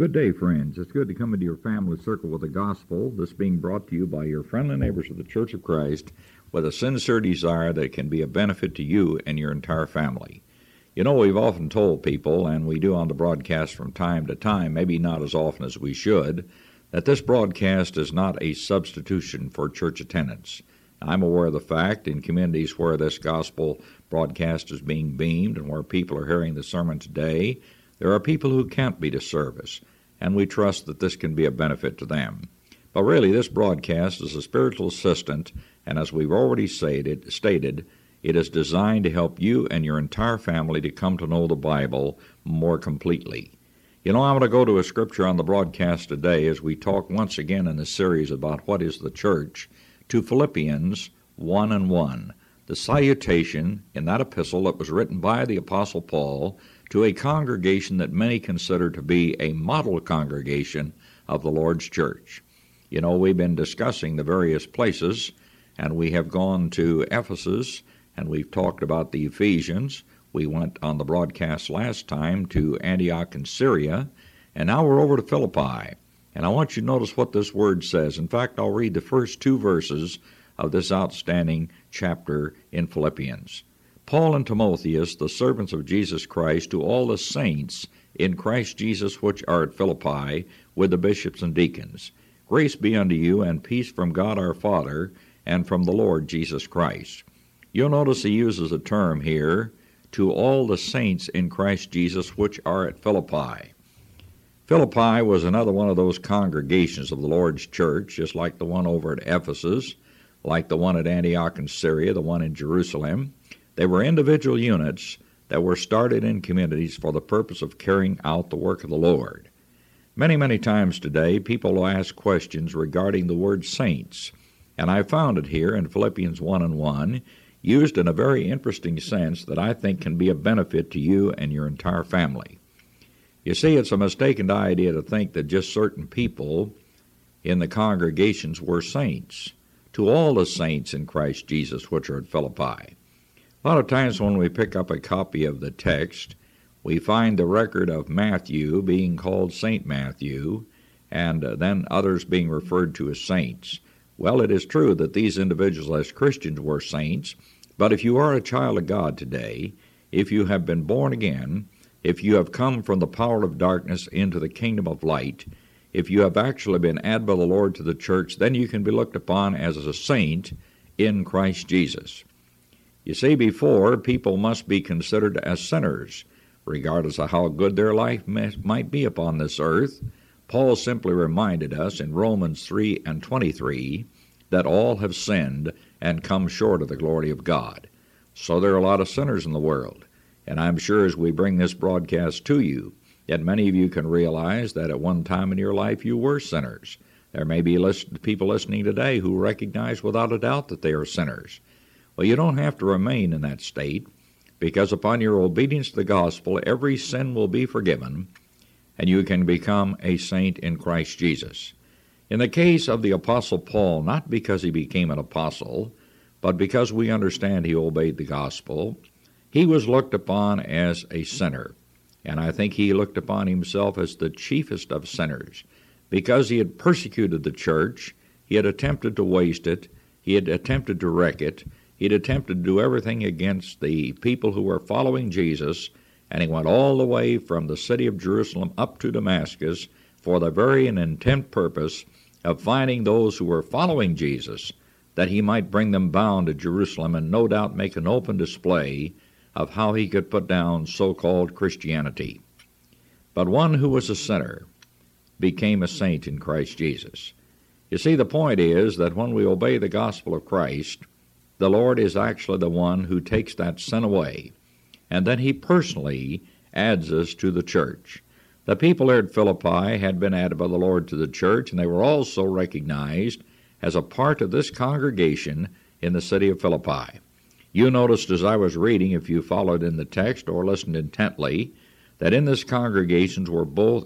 Good day, friends. It's good to come into your family circle with the gospel, this being brought to you by your friendly neighbors of the Church of Christ with a sincere desire that it can be a benefit to you and your entire family. You know, we've often told people, and we do on the broadcast from time to time, maybe not as often as we should, that this broadcast is not a substitution for church attendance. I'm aware of the fact in communities where this gospel broadcast is being beamed and where people are hearing the sermon today, there are people who can't be to service, and we trust that this can be a benefit to them. But really, this broadcast is a spiritual assistant, and as we've already stated, it is designed to help you and your entire family to come to know the Bible more completely. You know, I'm going to go to a scripture on the broadcast today as we talk once again in this series about what is the church, to Philippians 1:1, the salutation in that epistle that was written by the Apostle Paul to a congregation that many consider to be a model congregation of the Lord's church. You know, we've been discussing the various places, and we have gone to Ephesus, and we've talked about the Ephesians. We went on the broadcast last time to Antioch in Syria, and now we're over to Philippi. And I want you to notice what this word says. In fact, I'll read the first two verses of this outstanding chapter in Philippians. Paul and Timotheus, the servants of Jesus Christ, to all the saints in Christ Jesus which are at Philippi, with the bishops and deacons. Grace be unto you, and peace from God our Father, and from the Lord Jesus Christ. You'll notice he uses a term here, to all the saints in Christ Jesus which are at Philippi. Philippi was another one of those congregations of the Lord's church, just like the one over at Ephesus, like the one at Antioch in Syria, the one in Jerusalem. They were individual units that were started in communities for the purpose of carrying out the work of the Lord. Many, many times today, people will ask questions regarding the word saints, and I found it here in Philippians 1:1, used in a very interesting sense that I think can be a benefit to you and your entire family. You see, it's a mistaken idea to think that just certain people in the congregations were saints. To all the saints in Christ Jesus which are at Philippi. A lot of times when we pick up a copy of the text, we find the record of Matthew being called St. Matthew, and then others being referred to as saints. Well, it is true that these individuals as Christians were saints, but if you are a child of God today, if you have been born again, if you have come from the power of darkness into the kingdom of light, if you have actually been added by the Lord to the church, then you can be looked upon as a saint in Christ Jesus. You see, before, people must be considered as sinners, regardless of how good their life might be upon this earth. Paul simply reminded us in Romans 3:23 that all have sinned and come short of the glory of God. So there are a lot of sinners in the world, and I'm sure as we bring this broadcast to you, that many of you can realize that at one time in your life you were sinners. There may be people listening today who recognize without a doubt that they are sinners. Well, you don't have to remain in that state, because upon your obedience to the gospel, every sin will be forgiven, and you can become a saint in Christ Jesus. In the case of the Apostle Paul, not because he became an apostle, but because we understand he obeyed the gospel, he was looked upon as a sinner. And I think he looked upon himself as the chiefest of sinners, because he had persecuted the church, he had attempted to waste it, he had attempted to wreck it, he had attempted to do everything against the people who were following Jesus, and he went all the way from the city of Jerusalem up to Damascus for the very intent purpose of finding those who were following Jesus, that he might bring them bound to Jerusalem and no doubt make an open display of how he could put down so-called Christianity. But one who was a sinner became a saint in Christ Jesus. You see, the point is that when we obey the gospel of Christ, the Lord is actually the one who takes that sin away, and then he personally adds us to the church. The people there at Philippi had been added by the Lord to the church, and they were also recognized as a part of this congregation in the city of Philippi. You noticed as I was reading, if you followed in the text or listened intently, that in this congregation were both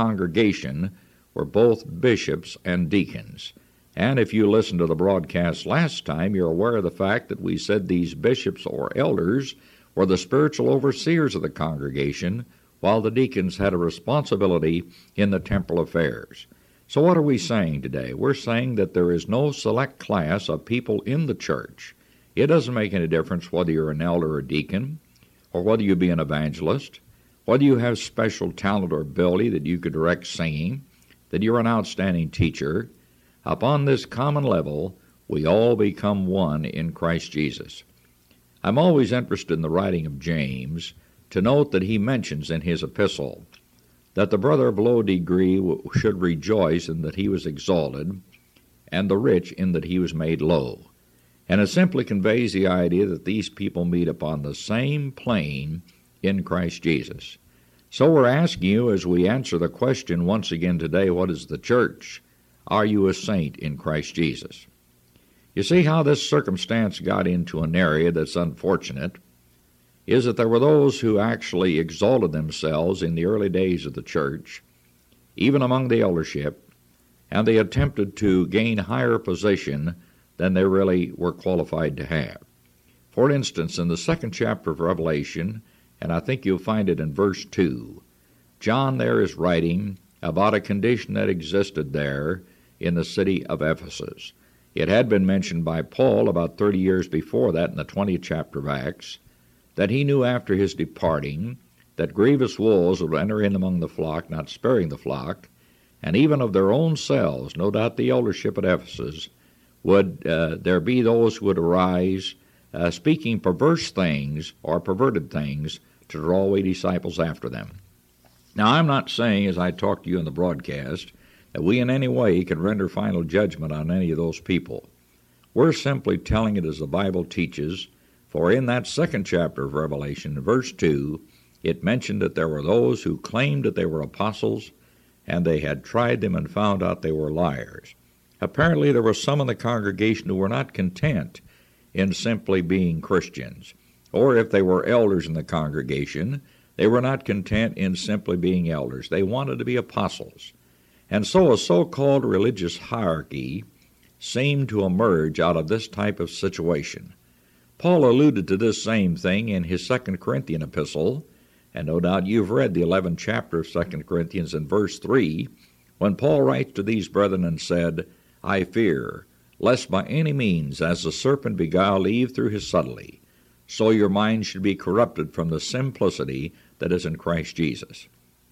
bishops and deacons. And if you listened to the broadcast last time, you're aware of the fact that we said these bishops or elders were the spiritual overseers of the congregation, while the deacons had a responsibility in the temporal affairs. So what are we saying today? We're saying that there is no select class of people in the church. It doesn't make any difference whether you're an elder or deacon, or whether you be an evangelist, whether you have special talent or ability that you could direct singing, that you're an outstanding teacher. Upon this common level, we all become one in Christ Jesus. I'm always interested in the writing of James to note that he mentions in his epistle that the brother of low degree should rejoice in that he was exalted, and the rich in that he was made low. And it simply conveys the idea that these people meet upon the same plane in Christ Jesus. So we're asking you, as we answer the question once again today, what is the church? Are you a saint in Christ Jesus? You see how this circumstance got into an area that's unfortunate is that there were those who actually exalted themselves in the early days of the church, even among the eldership, and they attempted to gain higher position than they really were qualified to have. For instance, in the 2nd chapter of Revelation, and I think you'll find it in verse 2, John there is writing about a condition that existed there in the city of Ephesus. It had been mentioned by Paul about 30 years before that in the 20th chapter of Acts, that he knew after his departing that grievous wolves would enter in among the flock, not sparing the flock, and even of their own selves, no doubt the eldership at Ephesus, would there be those who would arise speaking perverse things or perverted things to draw away disciples after them. Now, I'm not saying, as I talk to you in the broadcast, that we in any way can render final judgment on any of those people. We're simply telling it as the Bible teaches, for in that 2nd chapter of Revelation, verse 2, it mentioned that there were those who claimed that they were apostles, and they had tried them and found out they were liars. Apparently there were some in the congregation who were not content in simply being Christians, or if they were elders in the congregation, they were not content in simply being elders. They wanted to be apostles. And so a so-called religious hierarchy seemed to emerge out of this type of situation. Paul alluded to this same thing in his 2 Corinthian epistle, and no doubt you've read the 11th chapter of 2 Corinthians in verse 3, when Paul writes to these brethren and said, I fear, lest by any means, as the serpent beguiled Eve through his subtlety, so your mind should be corrupted from the simplicity that is in Christ Jesus.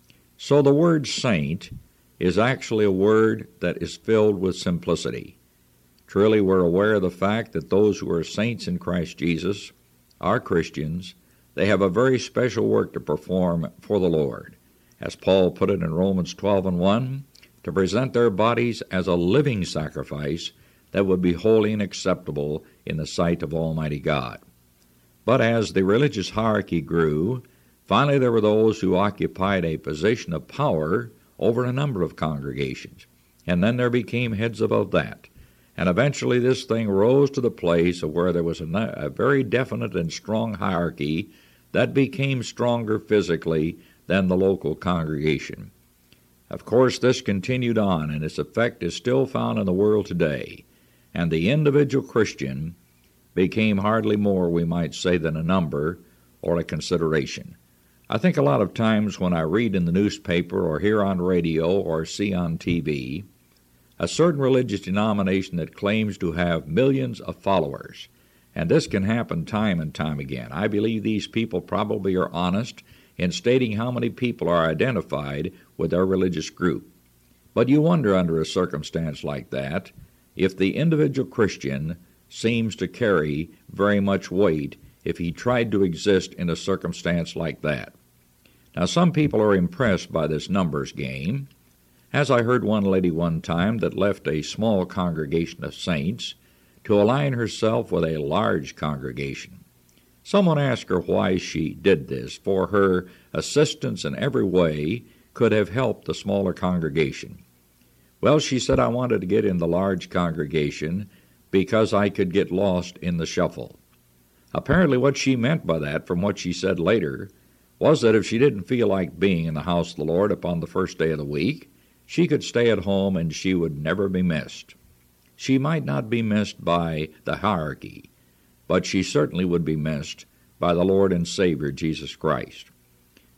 So the word saint is actually a word that is filled with simplicity. Truly, we're aware of the fact that those who are saints in Christ Jesus are Christians. They have a very special work to perform for the Lord. As Paul put it in Romans 12:1, to present their bodies as a living sacrifice that would be holy and acceptable in the sight of Almighty God. But as the religious hierarchy grew, finally there were those who occupied a position of power over a number of congregations, and then there became heads above that. And eventually this thing rose to the place of where there was a very definite and strong hierarchy that became stronger physically than the local congregation. Of course, this continued on, and its effect is still found in the world today, and the individual Christian became hardly more, we might say, than a number or a consideration. I think a lot of times when I read in the newspaper or hear on radio or see on TV a certain religious denomination that claims to have millions of followers, and this can happen time and time again. I believe these people probably are honest in stating how many people are identified with their religious group. But you wonder under a circumstance like that if the individual Christian seems to carry very much weight if he tried to exist in a circumstance like that. Now, some people are impressed by this numbers game, as I heard one lady one time that left a small congregation of saints to align herself with a large congregation. Someone asked her why she did this, for her assistance in every way could have helped the smaller congregation. Well, she said, I wanted to get in the large congregation because I could get lost in the shuffle. Apparently what she meant by that, from what she said later, was that if she didn't feel like being in the house of the Lord upon the first day of the week, she could stay at home and she would never be missed. She might not be missed by the hierarchy, but she certainly would be missed by the Lord and Savior Jesus Christ.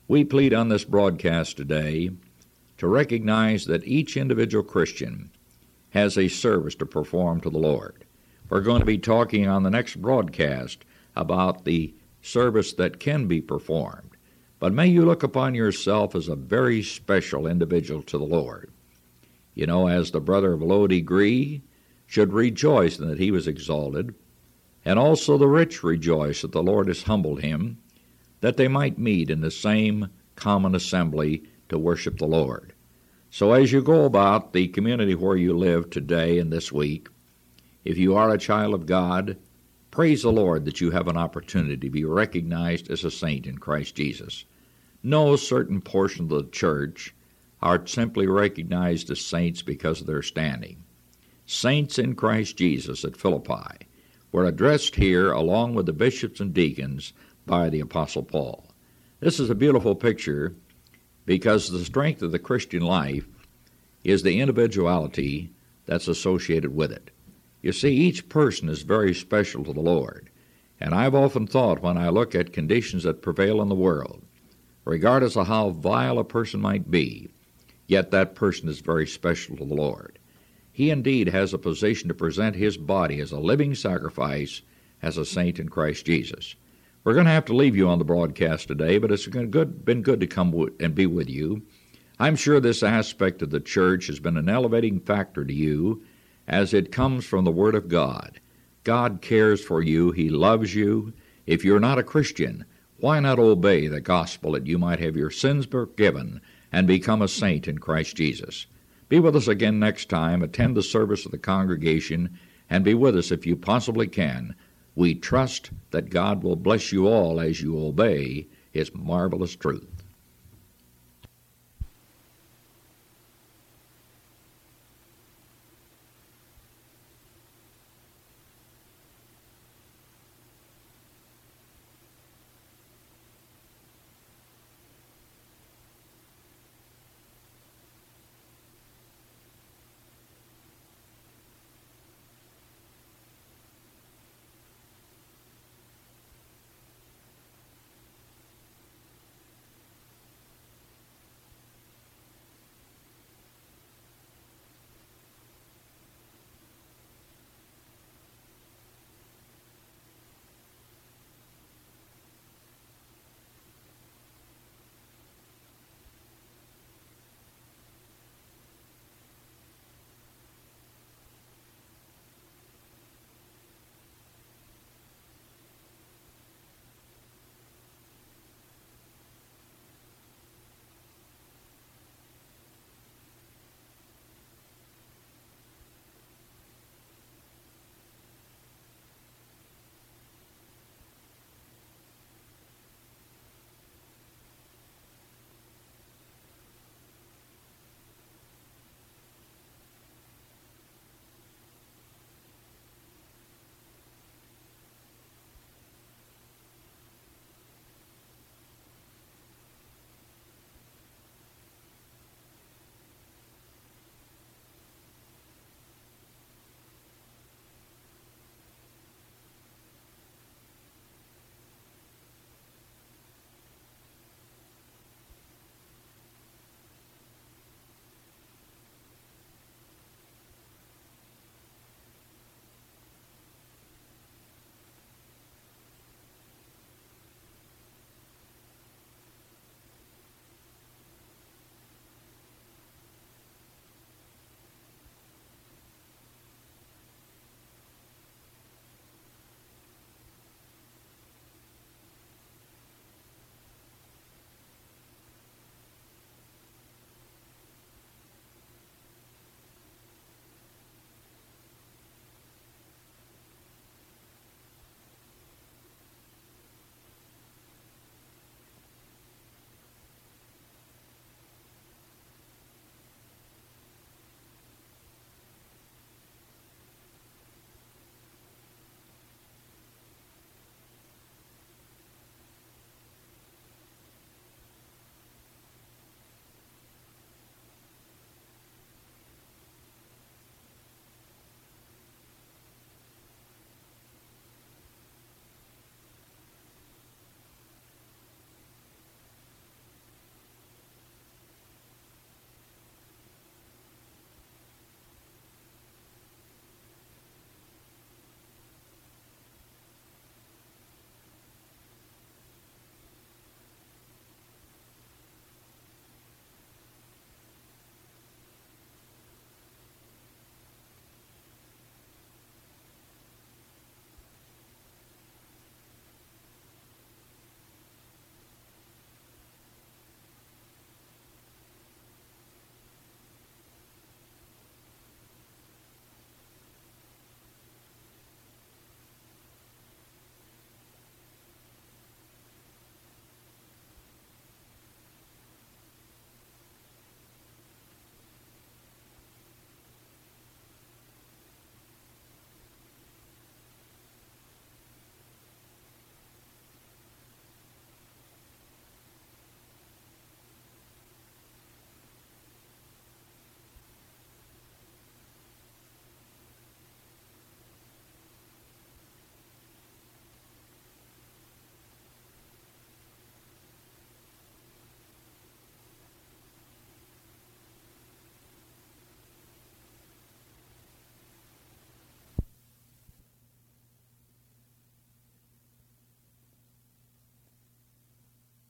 We plead on this broadcast today to recognize that each individual Christian has a service to perform to the Lord. We're going to be talking on the next broadcast about the service that can be performed. But may you look upon yourself as a very special individual to the Lord. You know, as the brother of low degree should rejoice in that he was exalted, and also the rich rejoice that the Lord has humbled him, that they might meet in the same common assembly to worship the Lord. So as you go about the community where you live today and this week, if you are a child of God, praise the Lord that you have an opportunity to be recognized as a saint in Christ Jesus. No certain portion of the church are simply recognized as saints because of their standing. Saints in Christ Jesus at Philippi were addressed here along with the bishops and deacons by the Apostle Paul. This is a beautiful picture because the strength of the Christian life is the individuality that's associated with it. You see, each person is very special to the Lord, and I've often thought when I look at conditions that prevail in the world, regardless of how vile a person might be, yet that person is very special to the Lord. He indeed has a position to present his body as a living sacrifice as a saint in Christ Jesus. We're going to have to leave you on the broadcast today, but it's been good to come and be with you. I'm sure this aspect of the church has been an elevating factor to you as it comes from the Word of God. God cares for you. He loves you. If you're not a Christian, why not obey the gospel that you might have your sins forgiven and become a saint in Christ Jesus? Be with us again next time. Attend the service of the congregation and be with us if you possibly can. We trust that God will bless you all as you obey His marvelous truth.